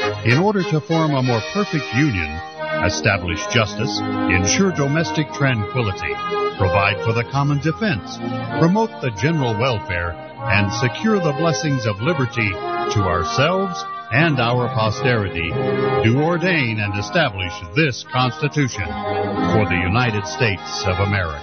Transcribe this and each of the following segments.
In order to form a more perfect union, establish justice, ensure domestic tranquility, provide for the common defense, promote the general welfare, and secure the blessings of liberty to ourselves and our posterity, do ordain and establish this Constitution for the United States of America.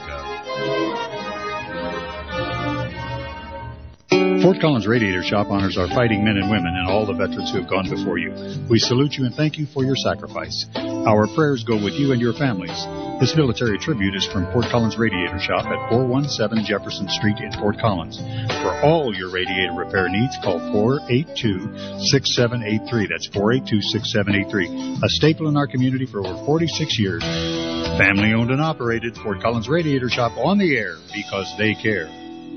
Fort Collins Radiator Shop honors our fighting men and women and all the veterans who have gone before you. We salute you and thank you for your sacrifice. Our prayers go with you and your families. This military tribute is from Fort Collins Radiator Shop at 417 Jefferson Street in Fort Collins. For all your radiator repair needs, call 482-6783. That's 482-6783. A staple in our community for over 46 years. Family owned and operated, Fort Collins Radiator Shop on the air because they care.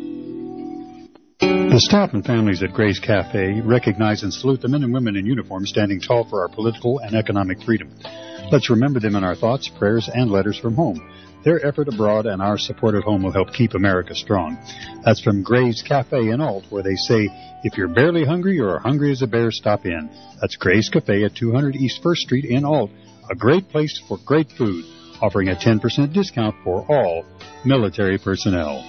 The staff and families at Gray's Cafe recognize and salute the men and women in uniform standing tall for our political and economic freedom. Let's remember them in our thoughts, prayers, and letters from home. Their effort abroad and our support at home will help keep America strong. That's from Gray's Cafe in Alt, where they say, if you're barely hungry or hungry as a bear, stop in. That's Gray's Cafe at 200 East 1st Street in Alt, a great place for great food, offering a 10% discount for all military personnel.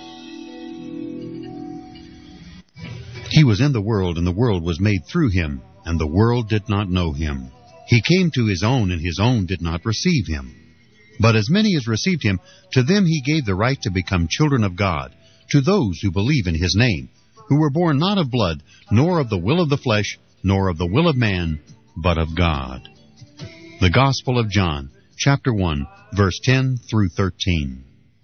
He was in the world, and the world was made through him, and the world did not know him. He came to his own, and his own did not receive him. But as many as received him, to them he gave the right to become children of God, to those who believe in his name, who were born not of blood, nor of the will of the flesh, nor of the will of man, but of God. The Gospel of John, chapter 1, verse 10 through 13.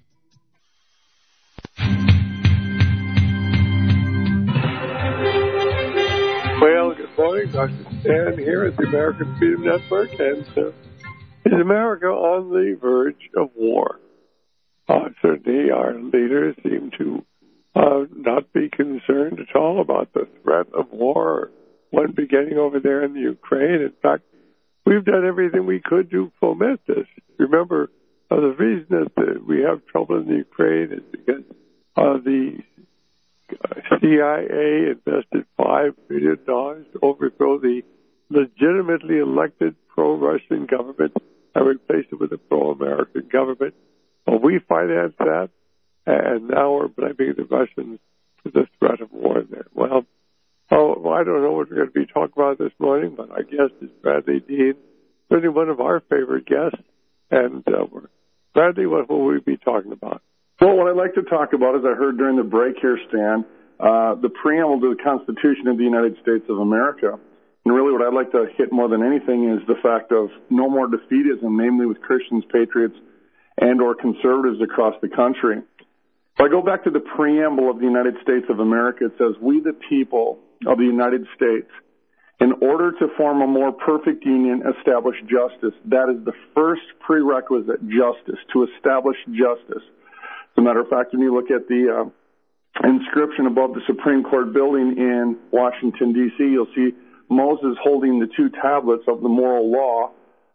Well, good morning. Dr. Stan here at the American Freedom Network. And is America on the verge of war? Certainly our leaders seem to not be concerned at all about the threat of war or one beginning over there in the Ukraine. In fact, we've done everything we could to foment this. Remember, the reason that we have trouble in the Ukraine is because the CIA invested $5 billion to overthrow the legitimately elected pro-Russian government and replace it with a pro-American government. Well, we financed that, and now we're blaming the Russians for the threat of war there. Well, I don't know what we're going to be talking about this morning, but our guest is Bradley Dean, certainly one of our favorite guests. And Bradley, what will we be talking about? Well, what I'd like to talk about, as I heard during the break here, Stan, the preamble to the Constitution of the United States of America. And really what I'd like to hit more than anything is the fact of no more defeatism, namely with Christians, patriots, and or conservatives across the country. If I go back to the preamble of the United States of America, it says, we the people of the United States, in order to form a more perfect union, establish justice. That is the first prerequisite, justice, to establish justice. As a matter of fact, when you look at the inscription above the Supreme Court building in Washington, D.C., you'll see Moses holding the two tablets of the moral law,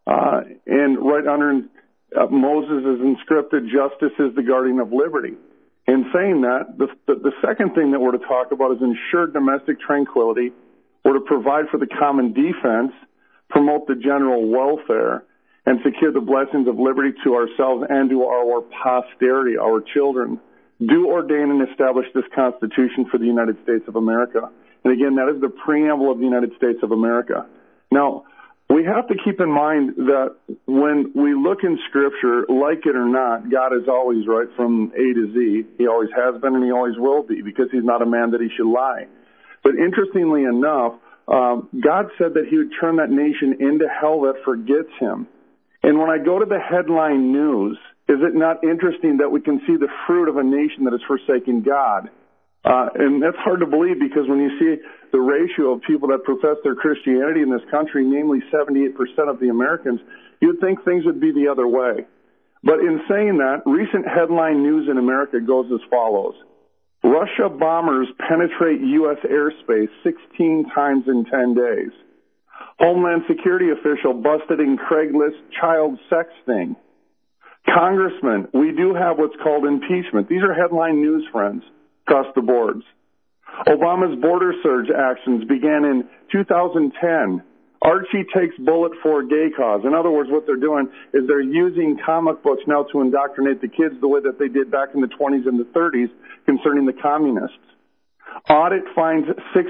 and right under Moses is inscripted, justice is the guardian of liberty. In saying that, the second thing that we're to talk about is ensure domestic tranquility, we're to provide for the common defense, promote the general welfare, and secure the blessings of liberty to ourselves and to our posterity, our children. Do ordain and establish this Constitution for the United States of America. And again, that is the preamble of the United States of America. Now, we have to keep in mind that when we look in Scripture, like it or not, God is always right from A to Z. He always has been and he always will be, because he's not a man that he should lie. But interestingly enough, God said that he would turn that nation into hell that forgets him. And when I go to the headline news, is it not interesting that we can see the fruit of a nation that has forsaken God? And that's hard to believe, because when you see the ratio of people that profess their Christianity in this country, namely 78% of the Americans, you'd think things would be the other way. But in saying that, recent headline news in America goes as follows. Russia bombers penetrate U.S. airspace 16 times in 10 days. Homeland Security official busted in Craigslist child sexting. Congressman, we do have what's called impeachment. These are headline news, friends, across the boards. Obama's border surge actions began in 2010. Archie takes bullet for a gay cause. In other words, what they're doing is they're using comic books now to indoctrinate the kids the way that they did back in the 20s and the 30s concerning the communists. Audit finds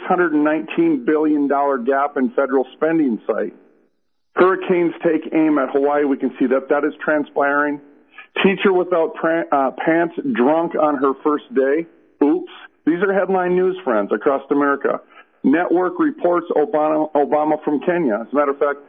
$619 billion gap in federal spending site. Hurricanes take aim at Hawaii. We can see that is transpiring. Teacher without pants drunk on her first day. Oops. These are headline news, friends, across America. Network reports Obama from Kenya. As a matter of fact,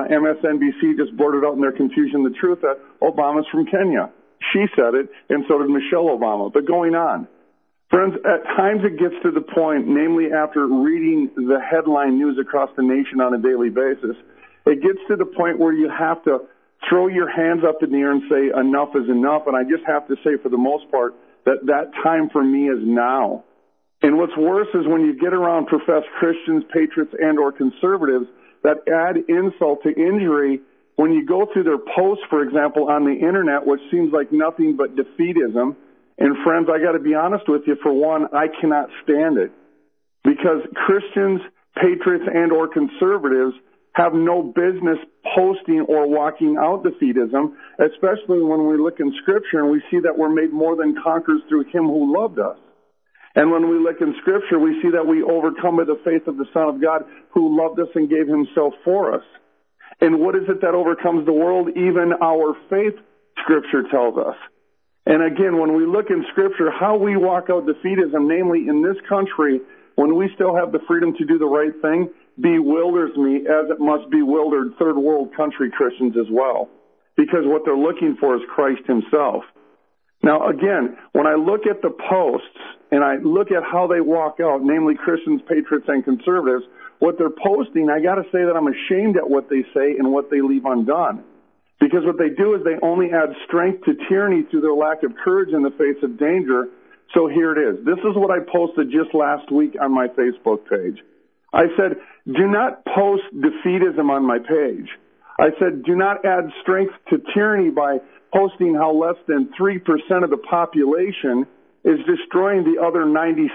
MSNBC just blurted out in their confusion the truth that Obama's from Kenya. She said it, and so did Michelle Obama. But going on. Friends, at times it gets to the point, namely after reading the headline news across the nation on a daily basis, it gets to the point where you have to throw your hands up in the air and say enough is enough. And I just have to say for the most part that time for me is now. And what's worse is when you get around professed Christians, patriots, and or conservatives that add insult to injury when you go through their posts, for example, on the internet, which seems like nothing but defeatism. And friends, I got to be honest with you, for one, I cannot stand it because Christians, patriots, and or conservatives have no business posting or walking out defeatism, especially when we look in Scripture and we see that we're made more than conquerors through Him who loved us. And when we look in Scripture, we see that we overcome by the faith of the Son of God who loved us and gave Himself for us. And what is it that overcomes the world? Even our faith, Scripture tells us. And again, when we look in Scripture, how we walk out defeatism, namely in this country, when we still have the freedom to do the right thing, bewilders me as it must bewilder third world country Christians as well. Because what they're looking for is Christ Himself. Now, again, when I look at the posts and I look at how they walk out, namely Christians, patriots, and conservatives, what they're posting, I got to say that I'm ashamed at what they say and what they leave undone. Because what they do is they only add strength to tyranny through their lack of courage in the face of danger. So here it is. This is what I posted just last week on my Facebook page. I said, do not post defeatism on my page. I said, do not add strength to tyranny by posting how less than 3% of the population is destroying the other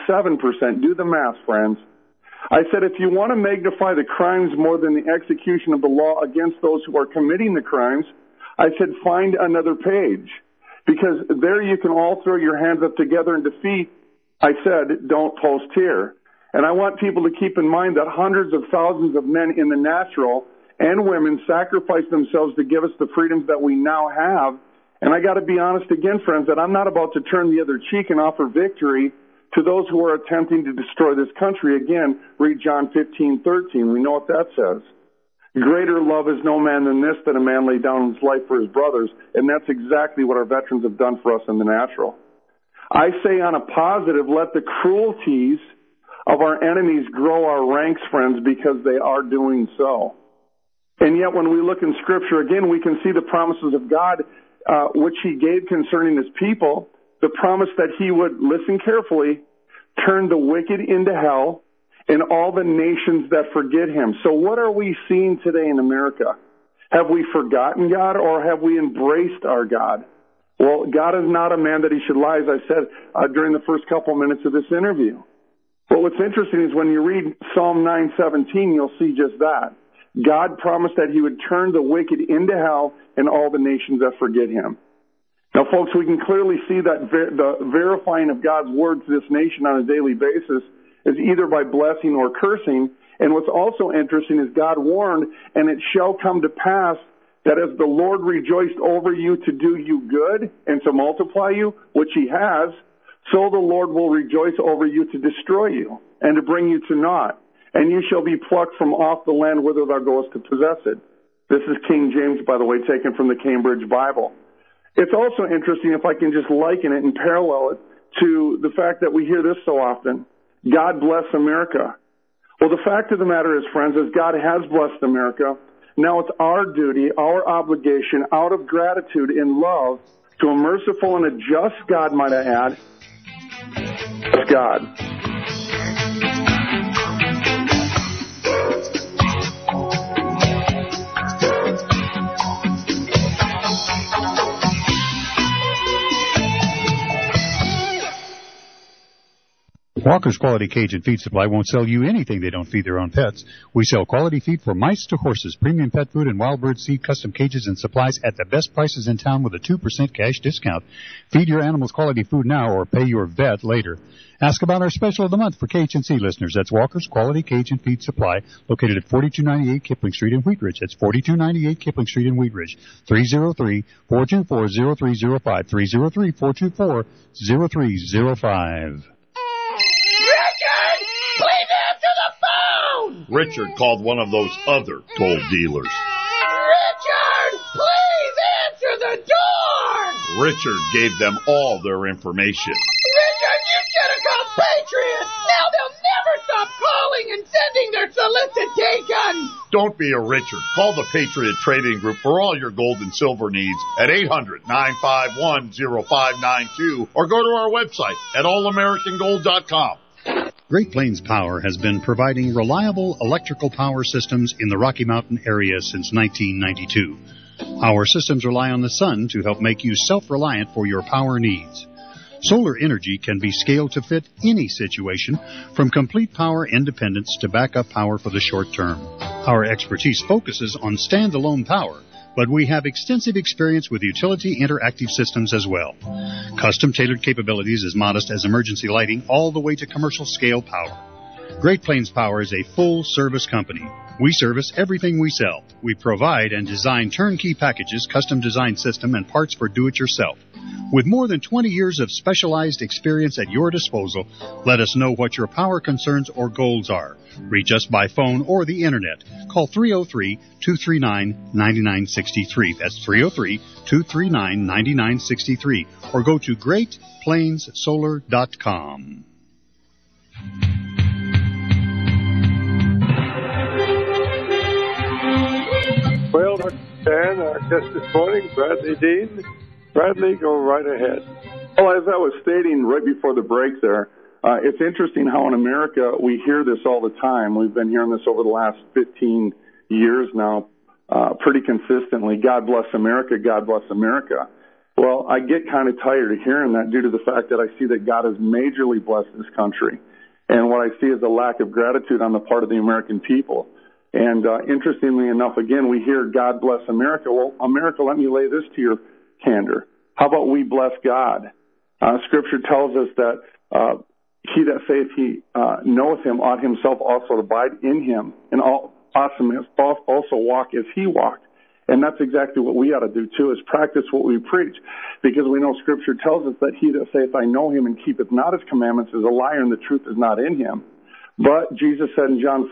97%. Do the math, friends. I said, if you want to magnify the crimes more than the execution of the law against those who are committing the crimes, I said, find another page. Because there you can all throw your hands up together in defeat. I said, don't post here. And I want people to keep in mind that hundreds of thousands of men in the natural and women sacrifice themselves to give us the freedoms that we now have. And I got to be honest again, friends, that I'm not about to turn the other cheek and offer victory to those who are attempting to destroy this country. Again, read John 15:13. We know what that says. Greater love is no man than this, that a man lay down his life for his brothers. And that's exactly what our veterans have done for us in the natural. I say on a positive, let the cruelties of our enemies grow our ranks, friends, because they are doing so. And yet when we look in Scripture, again, we can see the promises of God, which He gave concerning His people, the promise that He would, listen carefully, turn the wicked into hell and all the nations that forget Him. So what are we seeing today in America? Have we forgotten God or have we embraced our God? Well, God is not a man that He should lie, as I said during the first couple minutes of this interview. But what's interesting is when you read Psalm 9:17, you'll see just that. God promised that He would turn the wicked into hell and all the nations that forget Him. Now, folks, we can clearly see that the verifying of God's word to this nation on a daily basis is either by blessing or cursing. And what's also interesting is God warned, and it shall come to pass that as the Lord rejoiced over you to do you good and to multiply you, which He has, so the Lord will rejoice over you to destroy you and to bring you to naught. And you shall be plucked from off the land whither thou goest to possess it. This is King James, by the way, taken from the Cambridge Bible. It's also interesting, if I can just liken it and parallel it to the fact that we hear this so often, God bless America. Well, the fact of the matter is, friends, is God has blessed America. Now it's our duty, our obligation, out of gratitude and love, to a merciful and a just God, might I add, God. Walker's Quality Cajun Feed Supply won't sell you anything they don't feed their own pets. We sell quality feed for mice to horses, premium pet food, and wild bird seed, custom cages and supplies at the best prices in town with a 2% cash discount. Feed your animals quality food now or pay your vet later. Ask about our special of the month for KHNC listeners. That's Walker's Quality Cajun Feed Supply, located at 4298 Kipling Street in Wheat Ridge. That's 4298 Kipling Street in Wheat Ridge. 303-424-0305. 303-424-0305. Richard! Please answer the phone! Richard called one of those other gold dealers. Richard! Please answer the door! Richard gave them all their information. Richard, you should have called Patriot! Now they'll never stop calling and sending their solicitations! Don't be a Richard. Call the Patriot Trading Group for all your gold and silver needs at 800-951-0592 or go to our website at allamericangold.com. Great Plains Power has been providing reliable electrical power systems in the Rocky Mountain area since 1992. Our systems rely on the sun to help make you self-reliant for your power needs. Solar energy can be scaled to fit any situation, from complete power independence to backup power for the short term. Our expertise focuses on standalone power, but we have extensive experience with utility interactive systems as well. Custom-tailored capabilities as modest as emergency lighting all the way to commercial-scale power. Great Plains Power is a full-service company. We service everything we sell. We provide and design turnkey packages, custom-designed system, and parts for do-it-yourself. With more than 20 years of specialized experience at your disposal, let us know what your power concerns or goals are. Reach us by phone or the Internet. Call 303-239-9963. That's 303-239-9963. Or go to GreatPlainsSolar.com. Well, Dr. Dan, our guest this morning, Bradley Dean. Bradley, go right ahead. Well, as I was stating right before the break there, it's interesting how in America we hear this all the time. We've been hearing this over the last 15 years now, pretty consistently. God bless America, God bless America. Well, I get kind of tired of hearing that due to the fact that I see that God has majorly blessed this country. And what I see is a lack of gratitude on the part of the American people. And interestingly enough, again, we hear God bless America. Well, America, let me lay this to your candor. How about we bless God? Scripture tells us that he that saith he knoweth him ought himself also to abide in him, and also walk as he walked. And that's exactly what we ought to do too, is practice what we preach. Because we know Scripture tells us that he that saith I know him and keepeth not his commandments is a liar, and the truth is not in him. But Jesus said in John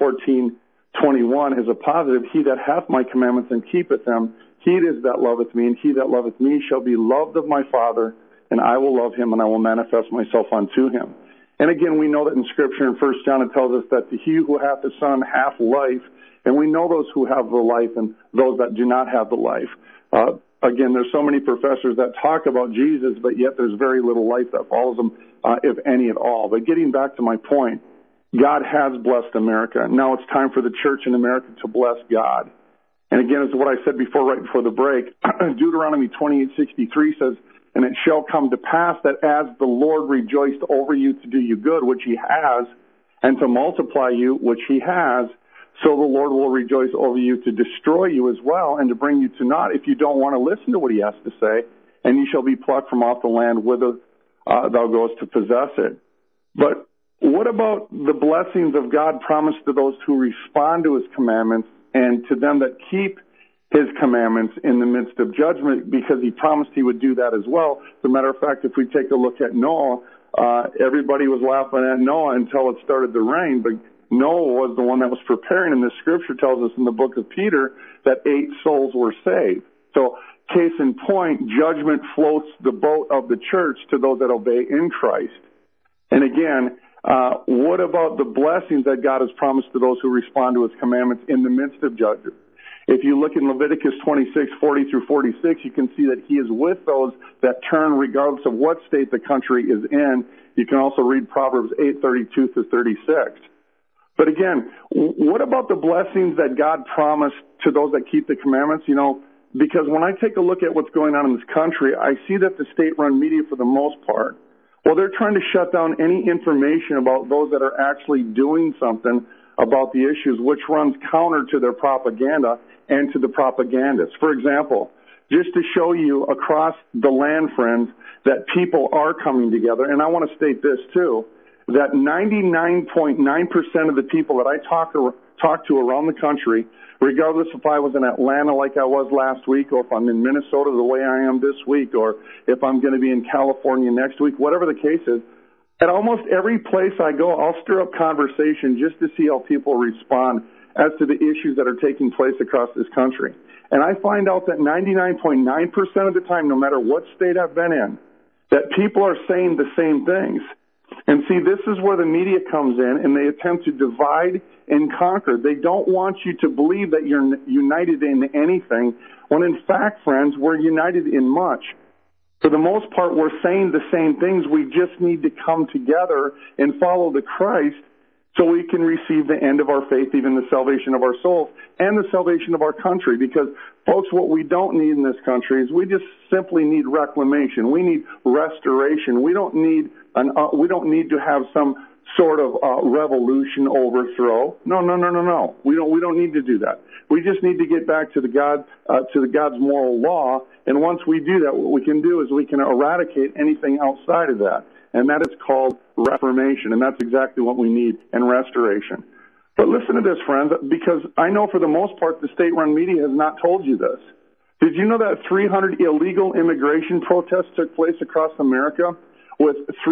14:21 is a positive, he that hath my commandments and keepeth them, he it is that loveth me, and he that loveth me shall be loved of my Father, and I will love him, and I will manifest myself unto him. And again, we know that in Scripture in 1 John it tells us that he who hath the Son hath life, and we know those who have the life and those that do not have the life. Again, there's so many professors that talk about Jesus, but yet there's very little life that follows them, if any at all. But getting back to my point, God has blessed America. Now it's time for the church in America to bless God. And again, as what I said before, right before the break, Deuteronomy 28:63 says, and it shall come to pass that as the Lord rejoiced over you to do you good, which he has, and to multiply you, which he has, so the Lord will rejoice over you to destroy you as well, and to bring you to naught if you don't want to listen to what he has to say, and you shall be plucked from off the land whither thou goest to possess it. But what about the blessings of God promised to those who respond to his commandments and to them that keep his commandments in the midst of judgment, because he promised he would do that as well? As a matter of fact, if we take a look at Noah, everybody was laughing at Noah until it started to rain, but Noah was the one that was preparing, and the Scripture tells us in the book of Peter that 8 souls were saved. So, case in point, judgment floats the boat of the church to those that obey in Christ. And again, what about the blessings that God has promised to those who respond to his commandments in the midst of judgment? If you look in Leviticus 26:40-46, you can see that he is with those that turn regardless of what state the country is in. You can also read Proverbs 8:32-36. But again, what about the blessings that God promised to those that keep the commandments? You know, because when I take a look at what's going on in this country, I see that the state-run media, for the most part, Well, they're trying to shut down any information about those that are actually doing something about the issues, which runs counter to their propaganda and to the propagandists. For example, just to show you across the land, friends, that people are coming together, and I want to state this too, that 99.9% of the people that I talk to around the country, regardless if I was in Atlanta like I was last week, or if I'm in Minnesota the way I am this week, or if I'm going to be in California next week, whatever the case is, at almost every place I go, I'll stir up conversation just to see how people respond as to the issues that are taking place across this country. And I find out that 99.9% of the time, no matter what state I've been in, that people are saying the same things. And see, this is where the media comes in, and they attempt to divide and conquer. They don't want you to believe that you're united in anything, when in fact, friends, we're united in much. For the most part, we're saying the same things. We just need to come together and follow the Christ so we can receive the end of our faith, even the salvation of our souls and the salvation of our country. Because, folks, what we don't need in this country is we just simply need reclamation. We need restoration. We don't need to have some sort of revolution overthrow. No. We don't need to do that. We just need to get back to God's moral law. And once we do that, what we can do is we can eradicate anything outside of that. And that is called reformation. And that's exactly what we need, and restoration. But listen to this, friends, because I know for the most part the state-run media has not told you this. Did you know that 300 illegal immigration protests took place across America, with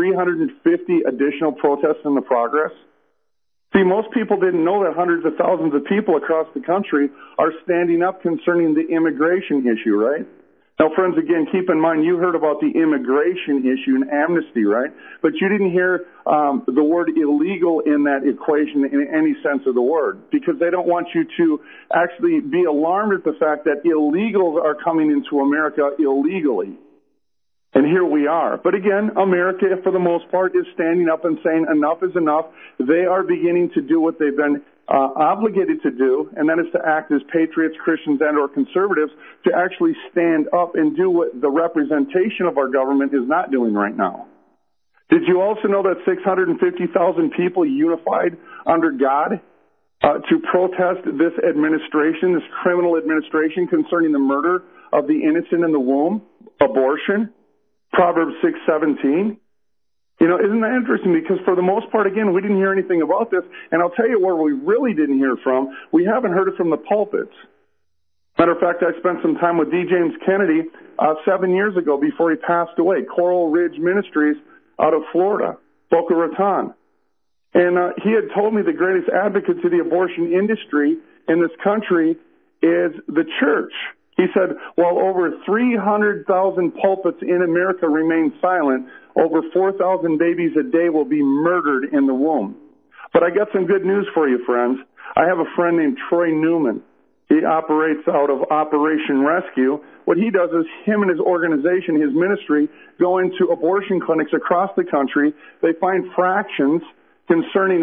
350 additional protests in the progress? See, most people didn't know that hundreds of thousands of people across the country are standing up concerning the immigration issue, right? Now, friends, again, keep in mind, you heard about the immigration issue and amnesty, right? But you didn't hear the word illegal in that equation in any sense of the word, because they don't want you to actually be alarmed at the fact that illegals are coming into America illegally. And here we are. But again, America, for the most part, is standing up and saying enough is enough. They are beginning to do what they've been obligated to do, and that is to act as patriots, Christians, and or conservatives, to actually stand up and do what the representation of our government is not doing right now. Did you also know that 650,000 people unified under God to protest this administration, this criminal administration concerning the murder of the innocent in the womb, abortion? Proverbs 6:17. You know, isn't that interesting? Because for the most part, again, we didn't hear anything about this. And I'll tell you where we really didn't hear from. We haven't heard it from the pulpits. Matter of fact, I spent some time with D. James Kennedy 7 years ago before he passed away. Coral Ridge Ministries out of Florida, Boca Raton. And he had told me the greatest advocate to the abortion industry in this country is the church. He said, while over 300,000 pulpits in America remain silent, over 4,000 babies a day will be murdered in the womb. But I got some good news for you, friends. I have a friend named Troy Newman. He operates out of Operation Rescue. What he does is him and his organization, his ministry, go into abortion clinics across the country. They find infractions concerning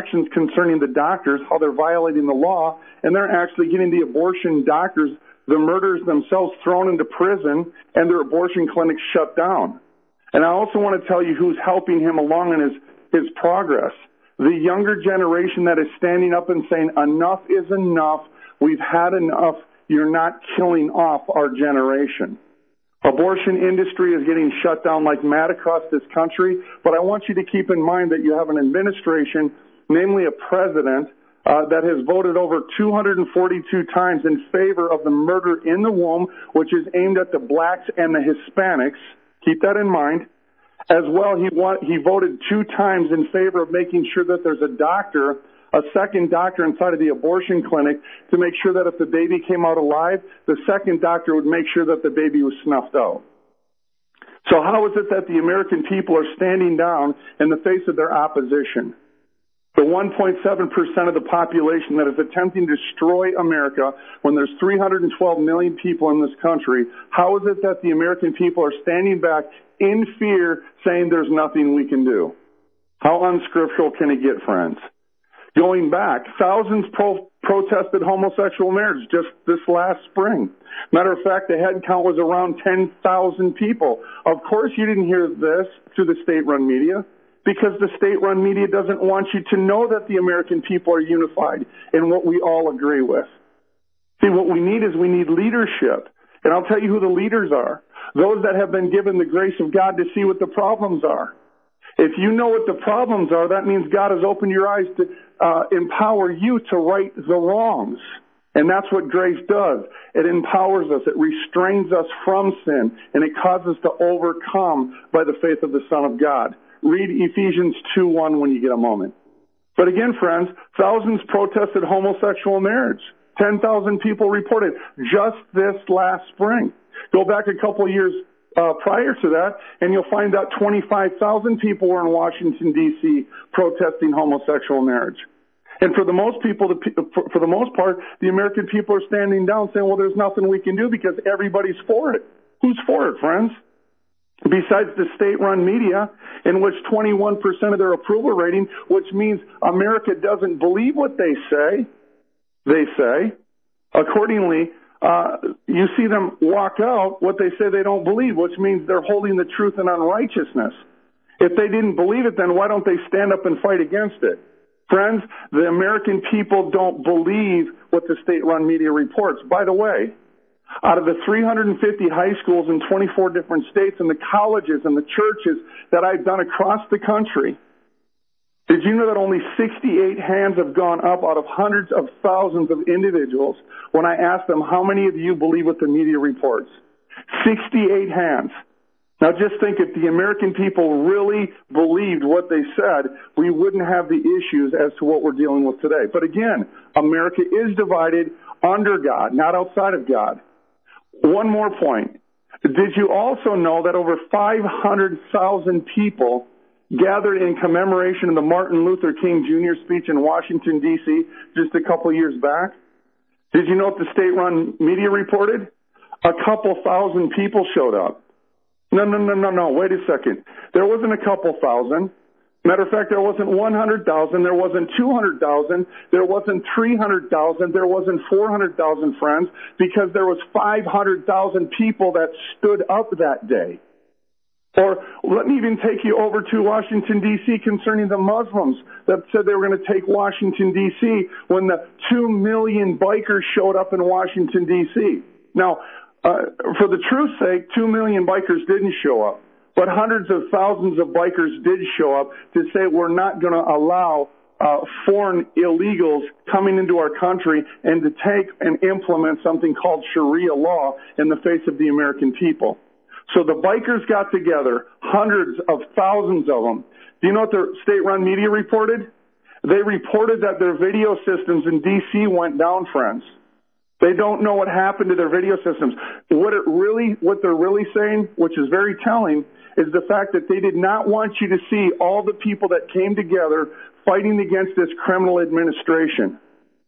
the doctors, how they're violating the law, and they're actually getting the abortion doctors, the murderers themselves, thrown into prison, and their abortion clinics shut down. And I also want to tell you who's helping him along in his progress. The younger generation that is standing up and saying, enough is enough. We've had enough. You're not killing off our generation. Abortion industry is getting shut down like mad across this country. But I want you to keep in mind that you have an administration, namely a president, that has voted over 242 times in favor of the murder in the womb, which is aimed at the blacks and the Hispanics. Keep that in mind. As well, he voted 2 times in favor of making sure that there's a second doctor inside of the abortion clinic to make sure that if the baby came out alive, the second doctor would make sure that the baby was snuffed out. So how is it that the American people are standing down in the face of their opposition? The 1.7% of the population that is attempting to destroy America when there's 312 million people in this country, how is it that the American people are standing back in fear saying there's nothing we can do? How unscriptural can it get, friends? Going back, thousands protested homosexual marriage just this last spring. Matter of fact, the head count was around 10,000 people. Of course, you didn't hear this through the state-run media, because the state-run media doesn't want you to know that the American people are unified in what we all agree with. See, what we need is we need leadership. And I'll tell you who the leaders are. Those that have been given the grace of God to see what the problems are. If you know what the problems are, that means God has opened your eyes to empower you to right the wrongs. And that's what grace does. It empowers us. It restrains us from sin. And it causes us to overcome by the faith of the Son of God. Read Ephesians 2:1 when you get a moment. But again, friends, thousands protested homosexual marriage. 10,000 people reported just this last spring. Go back a couple of years prior to that, and you'll find out 25,000 people were in Washington, D.C. protesting homosexual marriage. And for the most part, the American people are standing down saying, well, there's nothing we can do because everybody's for it. Who's for it, friends? Besides the state-run media, in which 21% of their approval rating, which means America doesn't believe what they say. Accordingly, you see them walk out what they say they don't believe, which means they're holding the truth in unrighteousness. If they didn't believe it, then why don't they stand up and fight against it? Friends, the American people don't believe what the state-run media reports. By the way, out of the 350 high schools in 24 different states and the colleges and the churches that I've done across the country, did you know that only 68 hands have gone up out of hundreds of thousands of individuals when I asked them, how many of you believe what the media reports? 68 hands. Now just think, if the American people really believed what they said, we wouldn't have the issues as to what we're dealing with today. But again, America is divided under God, not outside of God. One more point. Did you also know that over 500,000 people gathered in commemoration of the Martin Luther King Jr. speech in Washington, D.C. just a couple years back? Did you know what the state-run media reported? A couple thousand people showed up. No. Wait a second. There wasn't a couple thousand. Matter of fact, there wasn't 100,000. There wasn't 200,000. There wasn't 300,000. There wasn't 400,000, friends, because there was 500,000 people that stood up that day. Or let me even take you over to Washington, D.C. concerning the Muslims that said they were going to take Washington, D.C. when the 2 million bikers showed up in Washington, D.C. Now, for the truth's sake, 2 million bikers didn't show up, but hundreds of thousands of bikers did show up to say we're not going to allow foreign illegals coming into our country and to take and implement something called Sharia law in the face of the American people. So the bikers got together, hundreds of thousands of them. Do you know what the state-run media reported? They reported that their video systems in D.C. went down, friends. They don't know what happened to their video systems. What they're really saying, which is very telling, is the fact that they did not want you to see all the people that came together fighting against this criminal administration.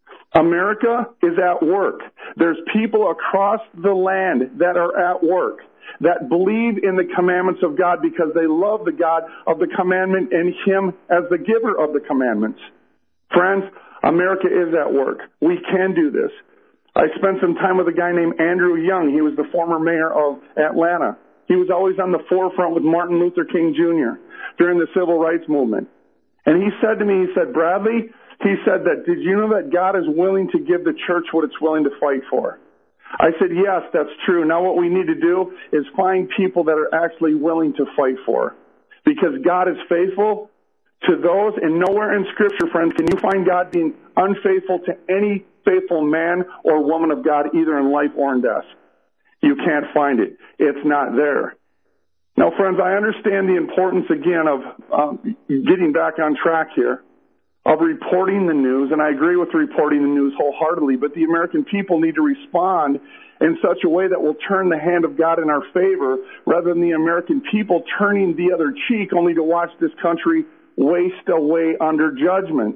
America is at work. There's people across the land that are at work, that believe in the commandments of God because they love the God of the commandment and Him as the giver of the commandments. Friends, America is at work. We can do this. I spent some time with a guy named Andrew Young. He was the former mayor of Atlanta. He was always on the forefront with Martin Luther King Jr. during the civil rights movement. And he said to me, he said, Bradley, he said that, did you know that God is willing to give the church what it's willing to fight for? I said, yes, that's true. Now what we need to do is find people that are actually willing to fight for. Because God is faithful to those, and nowhere in Scripture, friends, can you find God being unfaithful to any faithful man or woman of God, either in life or in death. You can't find it. It's not there. Now, friends, I understand the importance, again, of getting back on track here, of reporting the news, and I agree with reporting the news wholeheartedly, but the American people need to respond in such a way that will turn the hand of God in our favor, rather than the American people turning the other cheek only to watch this country waste away under judgment.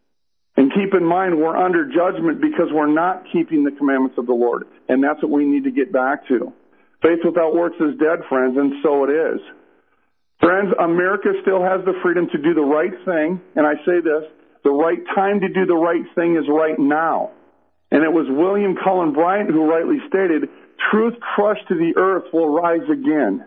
And keep in mind, we're under judgment because we're not keeping the commandments of the Lord. And that's what we need to get back to. Faith without works is dead, friends, and so it is. Friends, America still has the freedom to do the right thing. And I say this, the right time to do the right thing is right now. And it was William Cullen Bryant who rightly stated, truth crushed to the earth will rise again.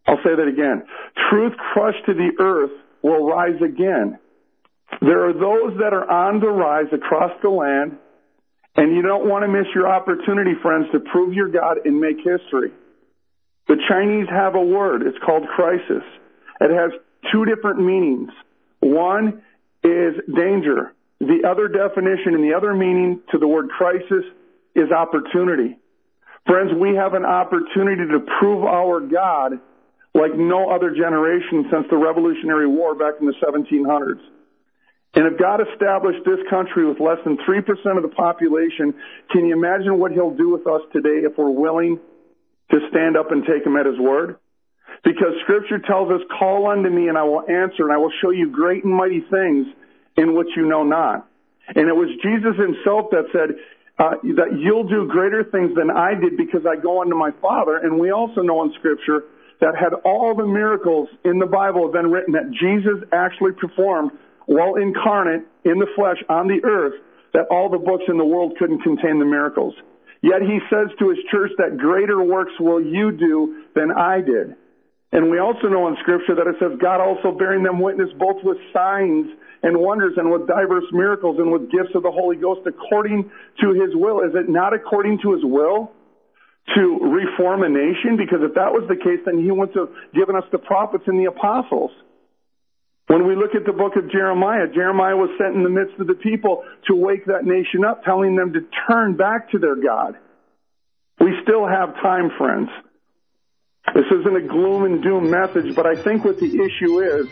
I'll say that again. Truth crushed to the earth will rise again. There are those that are on the rise across the land, and you don't want to miss your opportunity, friends, to prove your God and make history. The Chinese have a word. It's called crisis. It has two different meanings. One is danger. The other definition and the other meaning to the word crisis is opportunity. Friends, we have an opportunity to prove our God like no other generation since the Revolutionary War back in the 1700s. And if God established this country with less than 3% of the population, can you imagine what he'll do with us today if we're willing to stand up and take him at his word? Because Scripture tells us, call unto me and I will answer, and I will show you great and mighty things in which you know not. And it was Jesus himself that said that you'll do greater things than I did because I go unto my Father. And we also know in Scripture that had all the miracles in the Bible been written that Jesus actually performed while incarnate in the flesh on the earth, that all the books in the world couldn't contain the miracles. Yet he says to his church that greater works will you do than I did. And we also know in Scripture that it says God also bearing them witness both with signs and wonders and with diverse miracles and with gifts of the Holy Ghost according to his will. Is it not according to his will to reform a nation? Because if that was the case, then he wouldn't have given us the prophets and the apostles. When we look at the book of Jeremiah, Jeremiah was sent in the midst of the people to wake that nation up, telling them to turn back to their God. We still have time, friends. This isn't a gloom and doom message, but I think what the issue is,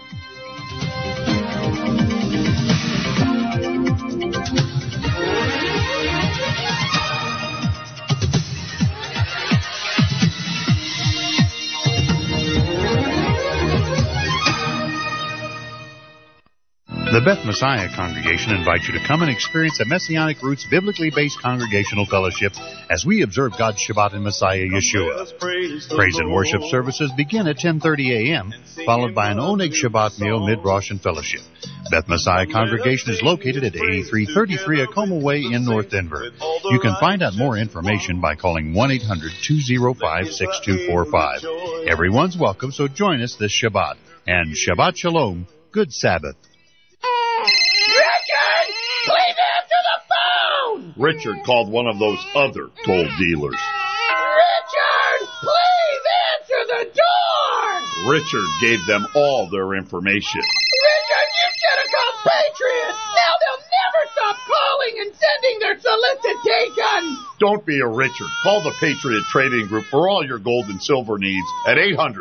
The Beth Messiah Congregation invites you to come and experience a Messianic Roots biblically based congregational fellowship as we observe God's Shabbat in Messiah Yeshua. Praise and worship services begin at 10:30 a.m., followed by an Oneg Shabbat meal, mid-Rosh, and fellowship. Beth Messiah Congregation is located at 8333 Acoma Way in North Denver. You can find out more information by calling 1-800-205-6245. Everyone's welcome, so join us this Shabbat. And Shabbat Shalom, good Sabbath. Richard, please answer the phone! Richard called one of those other toll dealers. Richard, please answer the door! Richard gave them all their information. Richard, you should have called Patriot! Now they'll never stop calling and sending their solicitations! Don't be a Richard. Call the Patriot Trading Group for all your gold and silver needs at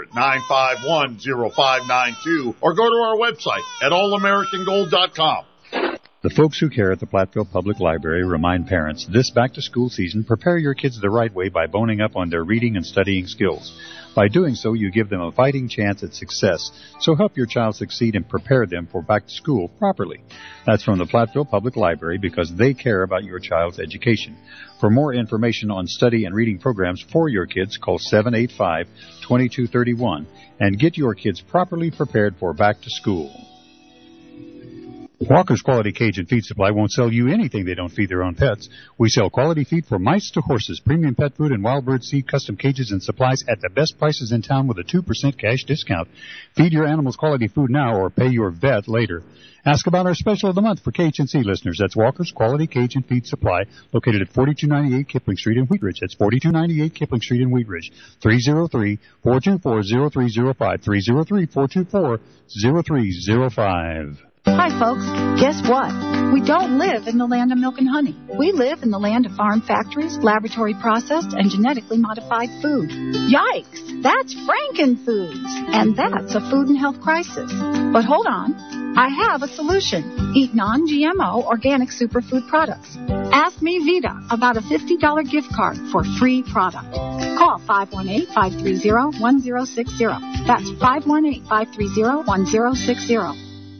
800-951-0592 or go to our website at allamericangold.com. The folks who care at the Platteville Public Library remind parents this back-to-school season, prepare your kids the right way by boning up on their reading and studying skills. By doing so, you give them a fighting chance at success, so help your child succeed and prepare them for back-to-school properly. That's from the Platteville Public Library because they care about your child's education. For more information on study and reading programs for your kids, call 785-2231 and get your kids properly prepared for back-to-school. Walker's Quality Cajun Feed Supply won't sell you anything they don't feed their own pets. We sell quality feed for mice to horses, premium pet food, and wild bird seed, custom cages and supplies at the best prices in town with a 2% cash discount. Feed your animals quality food now or pay your vet later. Ask about our special of the month for KHNC listeners. That's Walker's Quality Cajun Feed Supply, located at 4298 Kipling Street in Wheat Ridge. That's 4298 Kipling Street in Wheat Ridge. 303-424-0305. 303-424-0305. Hi, folks. Guess what? We don't live in the land of milk and honey. We live in the land of farm factories, laboratory processed, and genetically modified food. Yikes! That's Frankenfoods. And that's a food and health crisis. But hold on. I have a solution. Eat non-GMO organic superfood products. Ask me, Vita, about a $50 gift card for free product. Call 518-530-1060. That's 518-530-1060.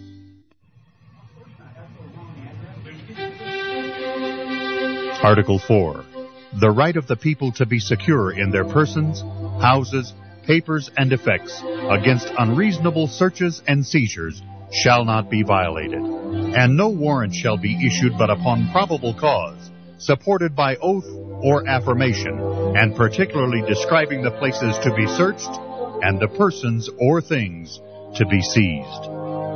Article 4. The right of the people to be secure in their persons, houses, papers, and effects against unreasonable searches and seizures shall not be violated, and no warrant shall be issued but upon probable cause, supported by oath or affirmation, and particularly describing the places to be searched, and the persons or things to be seized.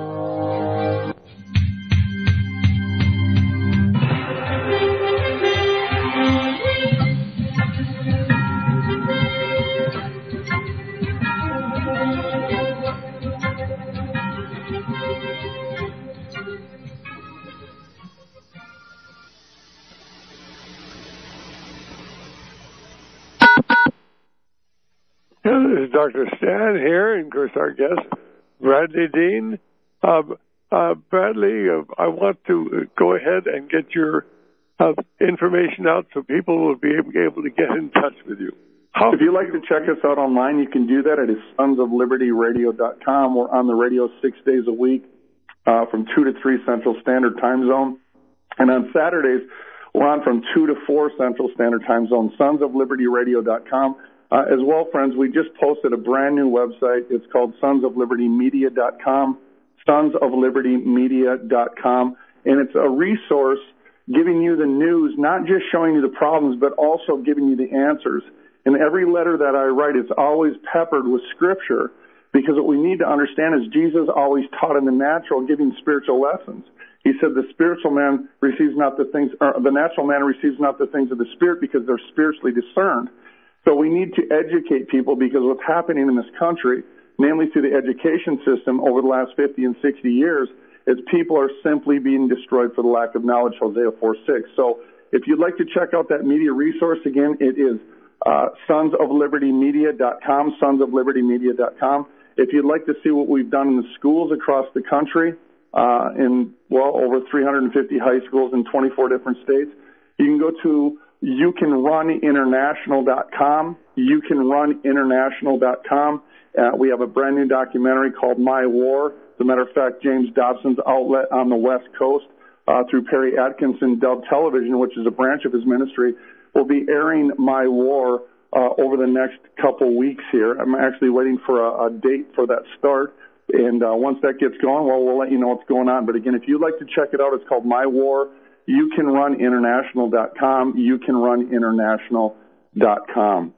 This is Dr. Stan here, and of course our guest, Bradley Dean. Bradley, I want to go ahead and get your information out so people will be able to get in touch with you. If you'd like to check us out online, you can do that at sonsoflibertyradio.com. We're on the radio 6 days a week from 2 to 3 Central Standard Time Zone. And on Saturdays, we're on from 2 to 4 Central Standard Time Zone, sonsoflibertyradio.com. As well, friends, we just posted a brand new website. It's called sonsoflibertymedia.com, sonsoflibertymedia.com, and it's a resource giving you the news, not just showing you the problems, but also giving you the answers. And every letter that I write is always peppered with Scripture, because what we need to understand is Jesus always taught in the natural, giving spiritual lessons. He said the spiritual man receives not the things, or the natural man receives not the things of the Spirit because they're spiritually discerned. So we need to educate people, because what's happening in this country, namely through the education system over the last 50 and 60 years, is people are simply being destroyed for the lack of knowledge, Hosea 4:6. So if you'd like to check out that media resource, again, it is sonsoflibertymedia.com, sonsoflibertymedia.com. If you'd like to see what we've done in the schools across the country, in, well, over 350 high schools in 24 different states, you can go to youcanruninternational.com, youcanruninternational.com. We have a brand new documentary called My War. As a matter of fact, James Dobson's outlet on the West Coast, through Perry Atkinson Dove Television, which is a branch of his ministry, will be airing My War over the next couple weeks here. I'm actually waiting for a date for that start. And once that gets going, well, we'll let you know what's going on. But again, if you'd like to check it out, it's called My War. YouCanRunInternational.com, YouCanRunInternational.com.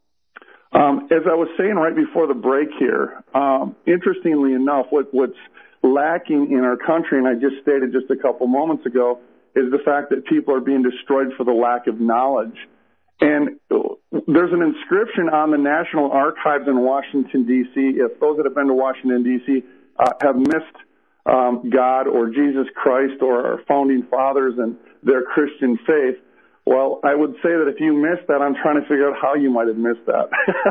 As I was saying right before the break here, interestingly enough, what's lacking in our country, and I just stated just a couple moments ago, is the fact that people are being destroyed for the lack of knowledge. And there's an inscription on the National Archives in Washington, D.C. If those that have been to Washington, D.C. Have missed God or Jesus Christ or our founding fathers and their Christian faith, well, I would say that if you missed that, I'm trying to figure out how you might have missed that.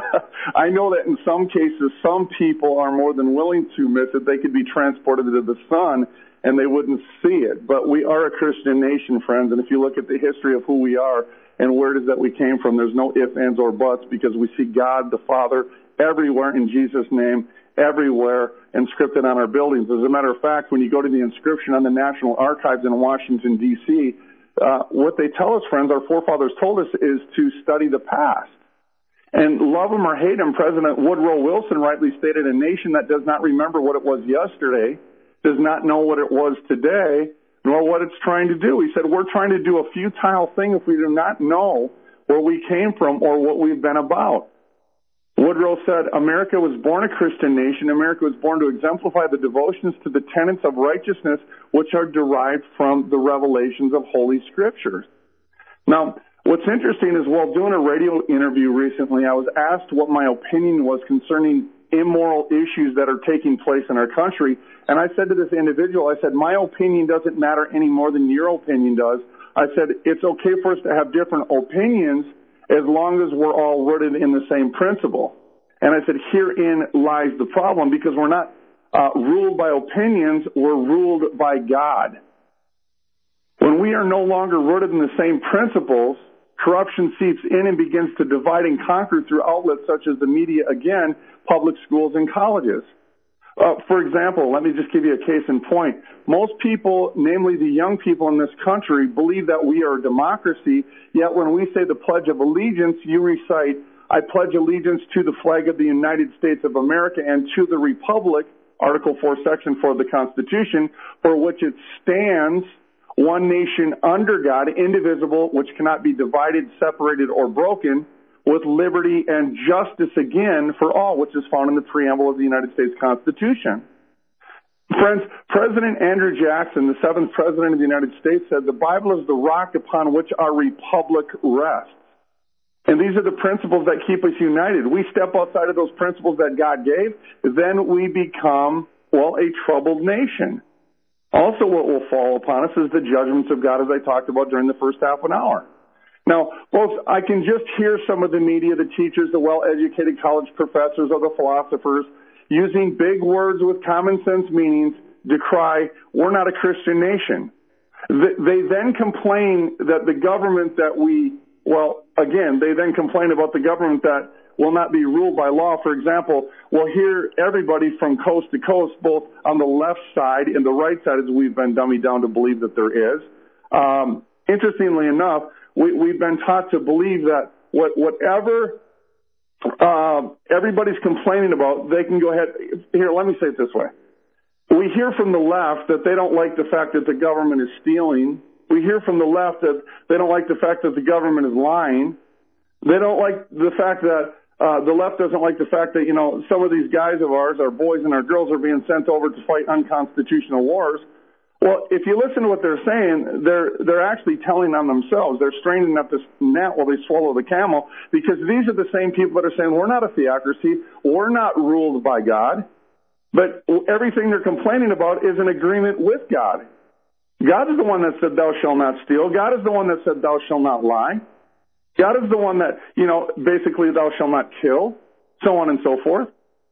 I know that in some cases, some people are more than willing to miss it. They could be transported to the sun and they wouldn't see it. But we are a Christian nation, friends, and if you look at the history of who we are and where it is that we came from, there's no ifs, ands, or buts, because we see God the Father everywhere in Jesus' name, everywhere inscripted on our buildings. As a matter of fact, when you go to the inscription on the National Archives in Washington, D.C., what they tell us, friends, our forefathers told us, is to study the past. And love them or hate them, President Woodrow Wilson rightly stated, a nation that does not remember what it was yesterday does not know what it was today, nor what it's trying to do. He said, we're trying to do a futile thing if we do not know where we came from or what we've been about. Woodrow said, America was born a Christian nation. America was born to exemplify the devotions to the tenets of righteousness which are derived from the revelations of Holy Scriptures. Now, what's interesting is while doing a radio interview recently, I was asked what my opinion was concerning immoral issues that are taking place in our country. And I said to this individual, I said, my opinion doesn't matter any more than your opinion does. I said, it's okay for us to have different opinions as long as we're all rooted in the same principle. And I said, herein lies the problem, because we're not ruled by opinions, we're ruled by God. When we are no longer rooted in the same principles, corruption seeps in and begins to divide and conquer through outlets such as the media, again, public schools and colleges. For example, let me just give you a case in point. Most people, namely the young people in this country, believe that we are a democracy, yet when we say the Pledge of Allegiance, you recite, I pledge allegiance to the flag of the United States of America and to the Republic, Article 4, Section 4 of the Constitution, for which it stands, one nation under God, indivisible, which cannot be divided, separated, or broken, with liberty and justice again for all, which is found in the preamble of the United States Constitution. Friends, President Andrew Jackson, the 7th President of the United States, said the Bible is the rock upon which our republic rests. And these are the principles that keep us united. We step outside of those principles that God gave, then we become, well, a troubled nation. Also, what will fall upon us is the judgments of God, as I talked about during the first half an hour. Now, folks, I can just hear some of the media, the teachers, the well-educated college professors, or the philosophers using big words with common sense meanings decry, we're not a Christian nation. They then complain that the government that they then complain about the government that will not be ruled by law. For example, we'll hear everybody from coast to coast, both on the left side and the right side, as we've been dummied down to believe that there is. Interestingly enough, we've been taught to believe that whatever everybody's complaining about, they can go ahead. Here, let me say it this way. We hear from the left that they don't like the fact that the government is stealing. We hear from the left that they don't like the fact that the government is lying. They don't like the fact that the left doesn't like the fact that, some of these guys of ours, our boys and our girls, are being sent over to fight unconstitutional wars. Well, if you listen to what they're saying, they're actually telling on themselves. They're straining at this gnat while they swallow the camel, because these are the same people that are saying, we're not a theocracy, we're not ruled by God, but everything they're complaining about is an agreement with God. God is the one that said, thou shalt not steal. God is the one that said, thou shalt not lie. God is the one that, basically, thou shalt not kill, so on and so forth.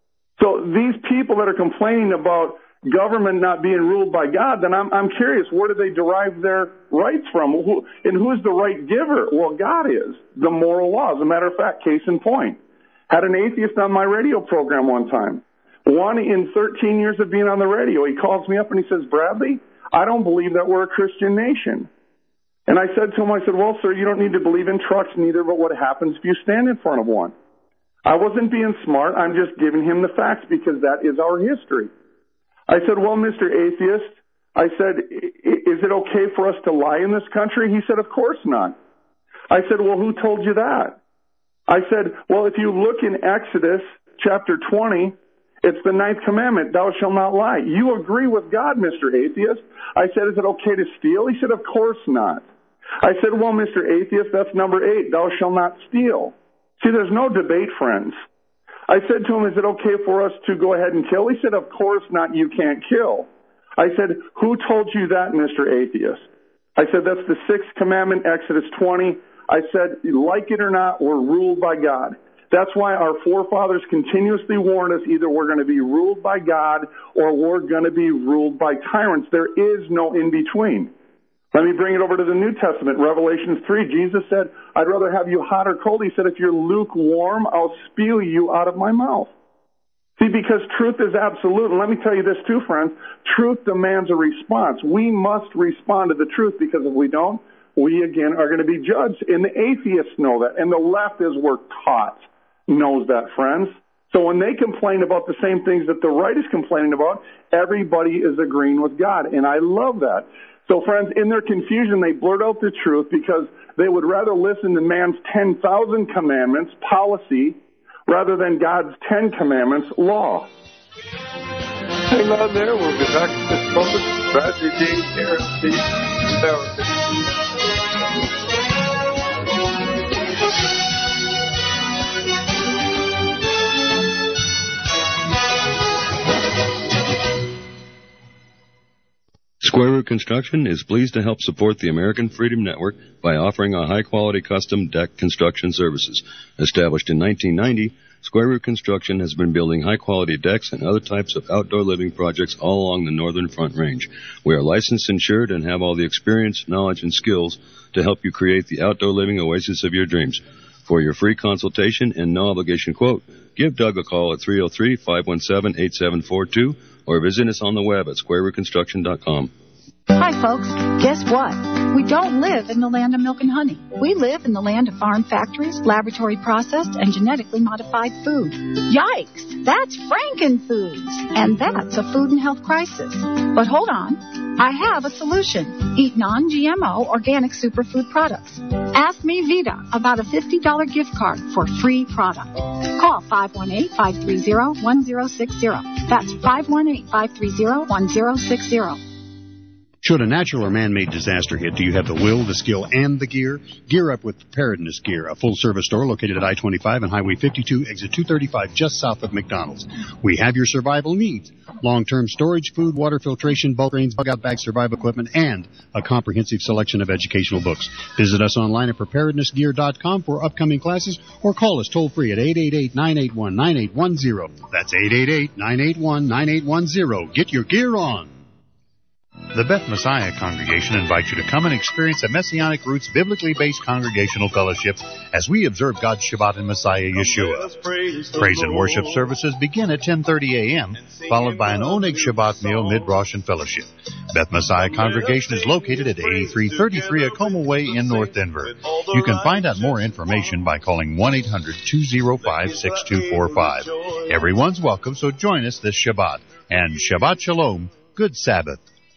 So these people that are complaining about government not being ruled by God, then I'm curious, where do they derive their rights from? And who's the right giver? Well, God is. The moral law. As a matter of fact, case in point. Had an atheist on my radio program one time. One in 13 years of being on the radio. He calls me up and he says, Bradley, I don't believe that we're a Christian nation. And I said to him, well, sir, you don't need to believe in trucks neither, but what happens if you stand in front of one? I wasn't being smart. I'm just giving him the facts because that is our history. I said, well, Mr. Atheist, I said, is it okay for us to lie in this country? He said, of course not. I said, well, who told you that? I said, well, if you look in Exodus chapter 20, it's the 9th commandment, thou shalt not lie. You agree with God, Mr. Atheist. I said, is it okay to steal? He said, of course not. I said, well, Mr. Atheist, that's number 8, thou shalt not steal. See, there's no debate, friends. I said to him, is it okay for us to go ahead and kill? He said, of course not, you can't kill. I said, who told you that, Mr. Atheist? I said, that's the 6th commandment, Exodus 20. I said, like it or not, we're ruled by God. That's why our forefathers continuously warned us, either we're going to be ruled by God or we're going to be ruled by tyrants. There is no in between. Let me bring it over to the New Testament, Revelation 3. Jesus said, I'd rather have you hot or cold. He said, if you're lukewarm, I'll spew you out of my mouth. See, because truth is absolute. And let me tell you this too, friends. Truth demands a response. We must respond to the truth, because if we don't, we again are going to be judged. And the atheists know that. And the left, as we're taught, knows that, friends. So when they complain about the same things that the right is complaining about, everybody is agreeing with God. And I love that. So, friends, in their confusion, they blurt out the truth because they would rather listen to man's 10,000 commandments, policy, rather than God's 10 commandments, law. Hang on there. We'll be back in this moment. Bradley James here at the Square Root Construction is pleased to help support the American Freedom Network by offering a high-quality custom deck construction services. Established in 1990, Square Root Construction has been building high-quality decks and other types of outdoor living projects all along the Northern Front Range. We are licensed, insured, and have all the experience, knowledge, and skills to help you create the outdoor living oasis of your dreams. For your free consultation and no-obligation quote, give Doug a call at 303-517-8742 or visit us on the web at squarerootconstruction.com. Hi, folks. Guess what? We don't live in the land of milk and honey. We live in the land of farm factories, laboratory processed, and genetically modified food. Yikes! That's Frankenfoods! And that's a food and health crisis. But hold on. I have a solution. Eat non-GMO organic superfood products. Ask me, Vita, about a $50 gift card for free product. Call 518-530-1060. That's 518-530-1060. Should a natural or man-made disaster hit, do you have the will, the skill, and the gear? Gear up with Preparedness Gear, a full-service store located at I-25 and Highway 52, exit 235, just south of McDonald's. We have your survival needs. Long-term storage, food, water filtration, bulk grains, bug-out bag, survival equipment, and a comprehensive selection of educational books. Visit us online at preparednessgear.com for upcoming classes or call us toll-free at 888-981-9810. That's 888-981-9810. Get your gear on. The Beth Messiah Congregation invites you to come and experience a Messianic Roots biblically based congregational fellowship as we observe God's Shabbat in Messiah Yeshua. Praise and worship services begin at 10:30 a.m., followed by an Oneg Shabbat meal mid-Rosh and fellowship. Beth Messiah Congregation is located at 8333 Acoma Way in North Denver. You can find out more information by calling 1-800-205-6245. Everyone's welcome, so join us this Shabbat. And Shabbat Shalom, good Sabbath.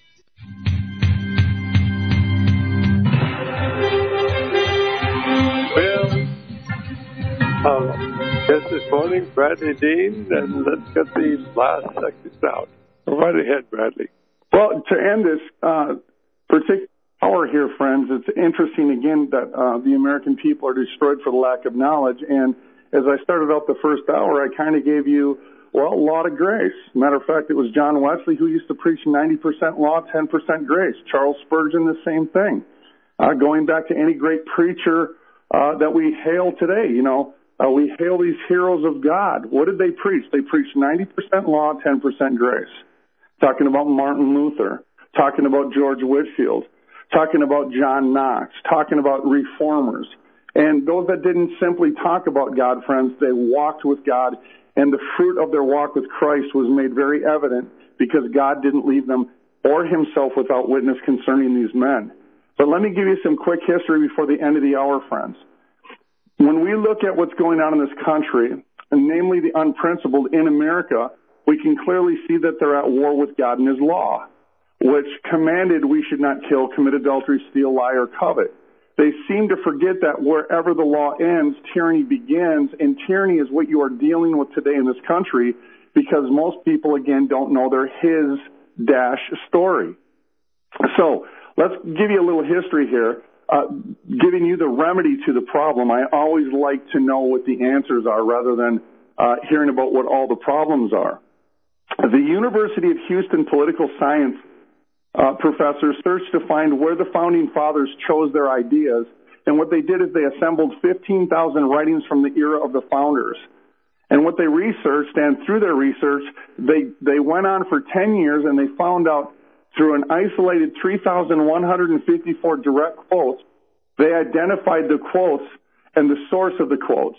This morning, Bradley Dean, and let's get the last sections out. Right ahead, Bradley. Well, to end this particular hour here, friends, it's interesting again that the American people are destroyed for the lack of knowledge. And as I started out the first hour, I kind of gave you, well, a lot of grace. Matter of fact, it was John Wesley who used to preach 90% law, 10% grace. Charles Spurgeon, the same thing. Going back to any great preacher that we hail today, we hail these heroes of God. What did they preach? They preached 90% law, 10% grace. Talking about Martin Luther, talking about George Whitefield, talking about John Knox, talking about reformers. And those that didn't simply talk about God, friends, they walked with God, and the fruit of their walk with Christ was made very evident because God didn't leave them or himself without witness concerning these men. But let me give you some quick history before the end of the hour, friends. When we look at what's going on in this country, and namely the unprincipled in America, we can clearly see that they're at war with God and his law, which commanded we should not kill, commit adultery, steal, lie, or covet. They seem to forget that wherever the law ends, tyranny begins, and tyranny is what you are dealing with today in this country because most people, again, don't know their his story. So let's give you a little history here. Giving you the remedy to the problem. I always like to know what the answers are rather than hearing about what all the problems are. The University of Houston political science professors searched to find where the founding fathers chose their ideas, and what they did is they assembled 15,000 writings from the era of the founders. And what they researched, and through their research, they went on for 10 years, and they found out through an isolated 3,154 direct quotes, they identified the quotes and the source of the quotes.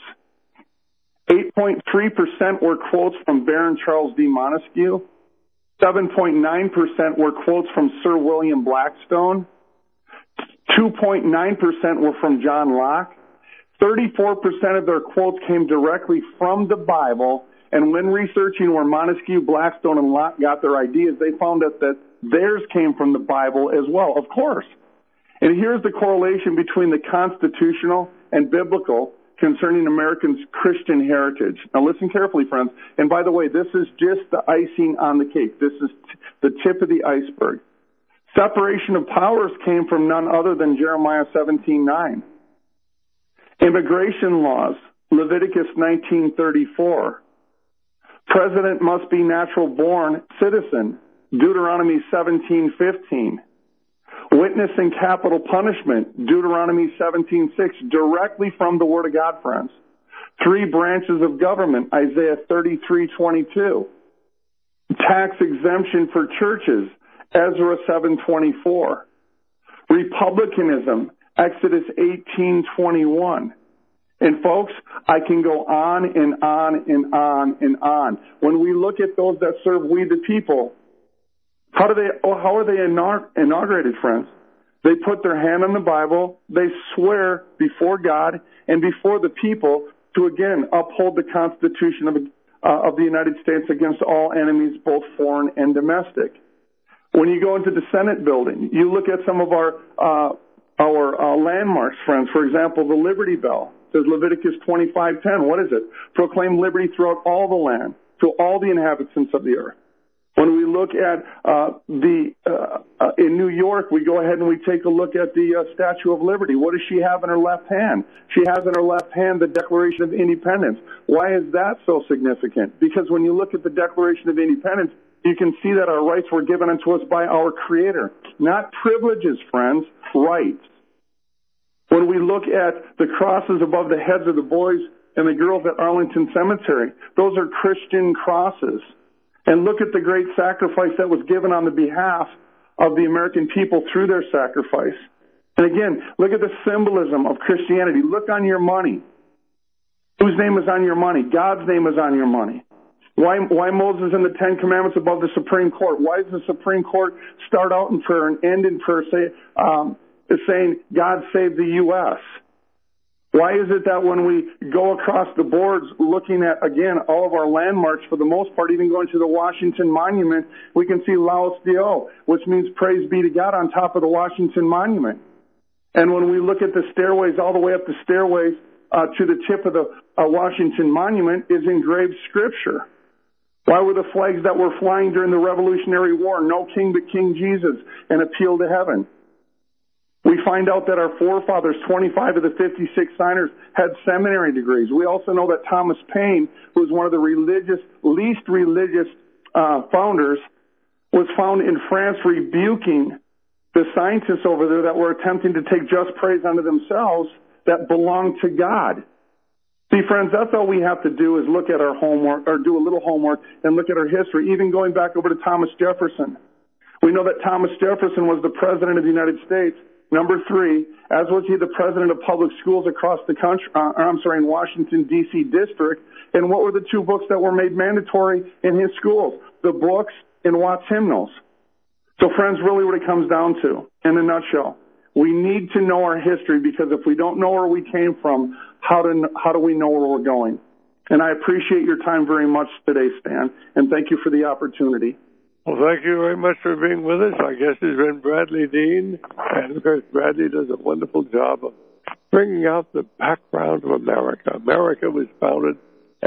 8.3% were quotes from Baron Charles D. Montesquieu. 7.9% were quotes from Sir William Blackstone. 2.9% were from John Locke. 34% of their quotes came directly from the Bible. And when researching where Montesquieu, Blackstone, and Locke got their ideas, they found out that theirs came from the Bible as well, of course. And here's the correlation between the constitutional and biblical concerning Americans' Christian heritage. Now listen carefully, friends. And by the way, this is just the icing on the cake. This is the tip of the iceberg. Separation of powers came from none other than Jeremiah 17:9. Immigration laws, Leviticus 19:34. President must be natural-born citizen, Deuteronomy 17:15. Witness and capital punishment, Deuteronomy 17:6, directly from the Word of God, friends. 3 branches of government, Isaiah 33:22. Tax exemption for churches, Ezra 7:24. Republicanism, Exodus 18:21. And folks, I can go on and on and on and on. When we look at those that serve we the people, How are they inaugurated, friends? They put their hand on the Bible. They swear before God and before the people to, again, uphold the Constitution of the United States against all enemies, both foreign and domestic. When you go into the Senate building, you look at some of our landmarks, friends. For example, the Liberty Bell. It says Leviticus 25:10. What is it? Proclaim liberty throughout all the land, to all the inhabitants of the earth. When we look at in New York, we go ahead and we take a look at the Statue of Liberty. What does she have in her left hand? She has in her left hand the Declaration of Independence. Why is that so significant? Because when you look at the Declaration of Independence, you can see that our rights were given unto us by our Creator. Not privileges, friends, rights. When we look at the crosses above the heads of the boys and the girls at Arlington Cemetery, those are Christian crosses. And look at the great sacrifice that was given on the behalf of the American people through their sacrifice. And again, look at the symbolism of Christianity. Look on your money. Whose name is on your money? God's name is on your money. Why Moses and the Ten Commandments above the Supreme Court? Why does the Supreme Court start out in prayer and end in prayer saying, God save the U.S.? Why is it that when we go across the boards looking at, again, all of our landmarks, for the most part, even going to the Washington Monument, we can see Laos Dio, which means praise be to God, on top of the Washington Monument. And when we look at the stairways, all the way up the stairways to the tip of the Washington Monument, is engraved scripture. Why were the flags that were flying during the Revolutionary War, no king but King Jesus, and appeal to heaven? We find out that our forefathers, 25 of the 56 signers, had seminary degrees. We also know that Thomas Paine, who was one of the least religious founders, was found in France rebuking the scientists over there that were attempting to take just praise unto themselves that belonged to God. See, friends, that's all we have to do is look at our homework, or do a little homework, and look at our history, even going back over to Thomas Jefferson. We know that Thomas Jefferson was the President of the United States. Number 3, as was he the president of public schools across the country, in Washington, D.C. district. And what were the 2 books that were made mandatory in his schools? The books and Watts hymnals. So, friends, really what it comes down to, in a nutshell, we need to know our history, because if we don't know where we came from, how do we know where we're going? And I appreciate your time very much today, Stan, and thank you for the opportunity. Well, thank you very much for being with us. Our guest has been Bradley Dean, and of course Bradley does a wonderful job of bringing out the background of America. America was founded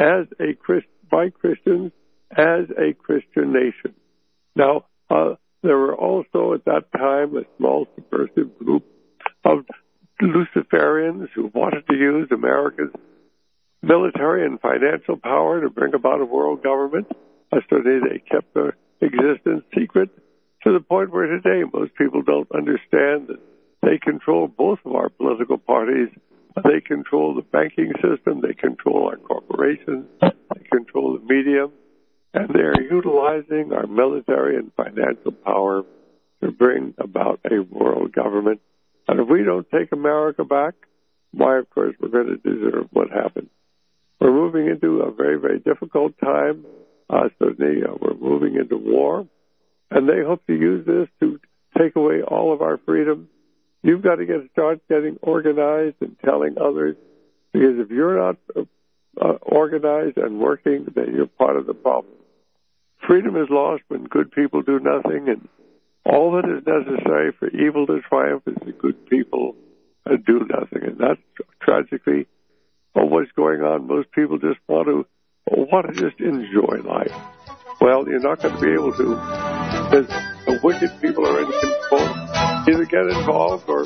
by Christians as a Christian nation. Now, there were also at that time a small subversive group of Luciferians who wanted to use America's military and financial power to bring about a world government. Certainly they kept their existence secret, to the point where today most people don't understand that they control both of our political parties. They control the banking system, they control our corporations, they control the media, and they're utilizing our military and financial power to bring about a world government. And if we don't take America back, why, of course, we're going to deserve what happened. We're moving into a very, very difficult time. Certainly, we're moving into war, and they hope to use this to take away all of our freedom. You've got to start getting organized and telling others, because if you're not organized and working, then you're part of the problem. Freedom is lost when good people do nothing, and all that is necessary for evil to triumph is the good people do nothing. And that's tragically what's going on. Most people just want to just enjoy life. Well, you're not going to be able to, because the wicked people are in control. Either get involved or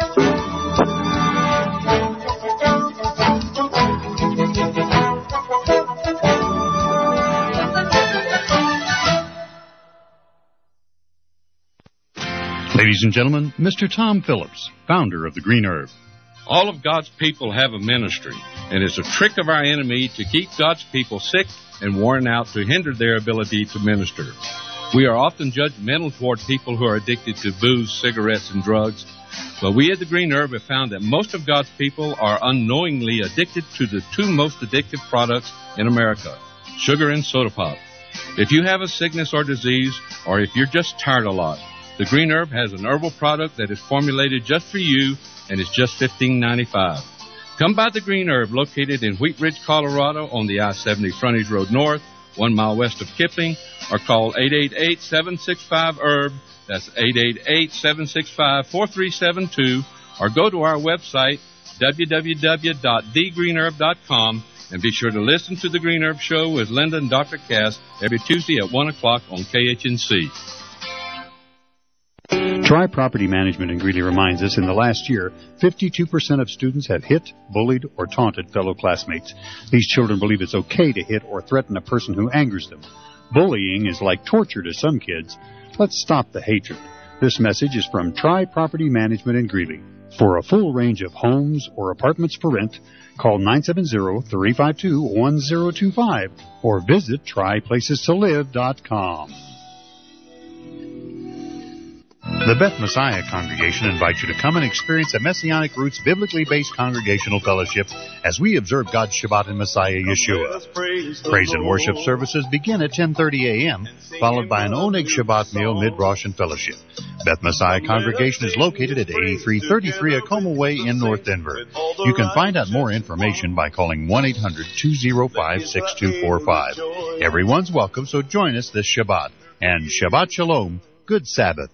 Ladies and gentlemen, Mr. Tom Phillips, founder of the Green Herb. All of God's people have a ministry, and it's a trick of our enemy to keep God's people sick and worn out to hinder their ability to minister. We are often judgmental toward people who are addicted to booze, cigarettes, and drugs, but we at the Green Herb have found that most of God's people are unknowingly addicted to the 2 most addictive products in America, sugar and soda pop. If you have a sickness or disease, or if you're just tired a lot, the Green Herb has an herbal product that is formulated just for you, and it's just $15.95. Come by the Green Herb, located in Wheat Ridge, Colorado, on the I-70 Frontage Road North, 1 mile west of Kipling, or call 888-765-HERB. That's 888-765-4372, or go to our website, www.thegreenherb.com, and be sure to listen to The Green Herb Show with Linda and Dr. Cass every Tuesday at 1 o'clock on KHNC. Tri Property Management in Greeley reminds us in the last year, 52% of students have hit, bullied, or taunted fellow classmates. These children believe it's okay to hit or threaten a person who angers them. Bullying is like torture to some kids. Let's stop the hatred. This message is from Tri Property Management in Greeley. For a full range of homes or apartments for rent, call 970-352-1025 or visit tryplacestolive.com. The Beth Messiah Congregation invites you to come and experience a Messianic Roots biblically based congregational fellowship as we observe God's Shabbat in Messiah Yeshua. Praise and worship services begin at 10:30 a.m., followed by an Oneg Shabbat meal, mid-Rosh, and fellowship. Beth Messiah Congregation is located at 8333 Acoma Way in North Denver. You can find out more information by calling 1-800-205-6245. Everyone's welcome, so join us this Shabbat. And Shabbat Shalom, good Sabbath.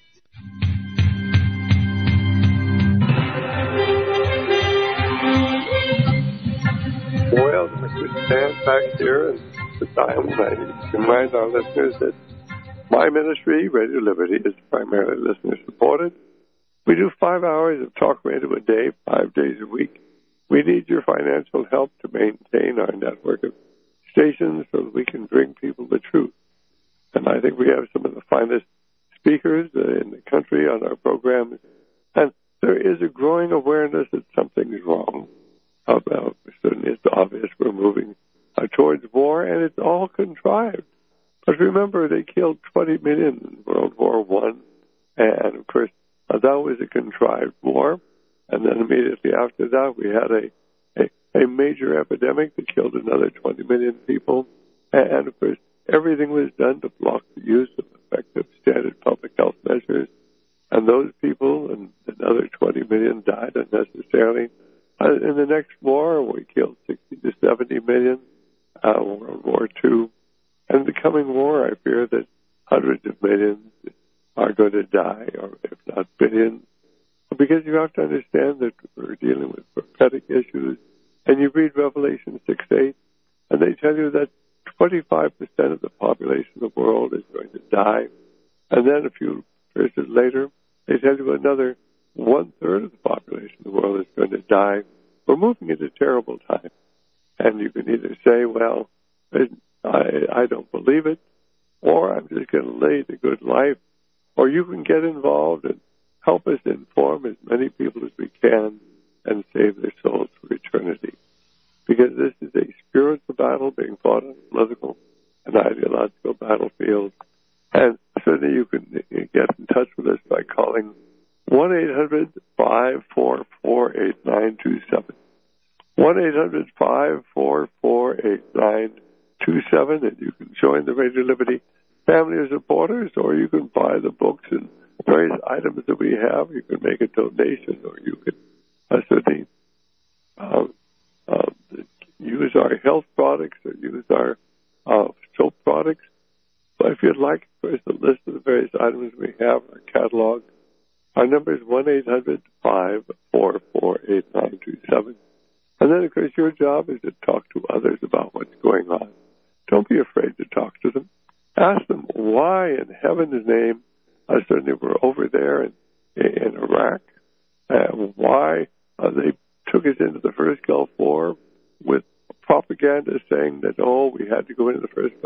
Well, we stand back here and the time I remind our listeners that my ministry, Radio Liberty, is primarily listener-supported. We do 5 hours of talk radio a day, 5 days a week. We need your financial help to maintain our network of stations so that we can bring people the truth. And I think we have some of the finest speakers in the country on our programs. And there is a growing awareness that something's wrong. Certainly it's obvious we're moving towards war, and it's all contrived. But remember, they killed 20 million in World War I, and of course, that was a contrived war. And then immediately after that, we had a major epidemic that killed another 20 million people. And of course, everything was done to block the use of effective standard public health measures. And those people, and another 20 million, died unnecessarily. In the next war, we killed 60 to 70 million, World War II. And in the coming war, I fear that hundreds of millions are going to die, or if not billions. Because you have to understand that we're dealing with prophetic issues. And you read Revelation 6:8, and they tell you that 25% of the population of the world is going to die. And then a few verses later, they tell you another 1/3 of the population of the world is going to die. We're moving into terrible times. And you can either say, well, I don't believe it, or I'm just going to lead a good life, or you can get involved and help us inform as many people as we can and save their souls for eternity. Because this is a spiritual battle being fought on a political and ideological battlefield. And certainly you can get in touch with us by calling 1-800-544-8927. 1-800-544-8927, and you can join the Radio Liberty family of supporters, or you can buy the books and various items that we have. You can make a donation, or you can certainly use our health products or use our soap products. But if you'd like, first, a list of the various items we have in our catalog, our number is 1-800-544-8927. And then, of course, your job is to talk to others about what's going on. Don't be afraid to talk to them. Ask them why, in heaven's name, certainly we're over there in Iraq, why they took us into the first Gulf War with propaganda saying that, we had to go into the first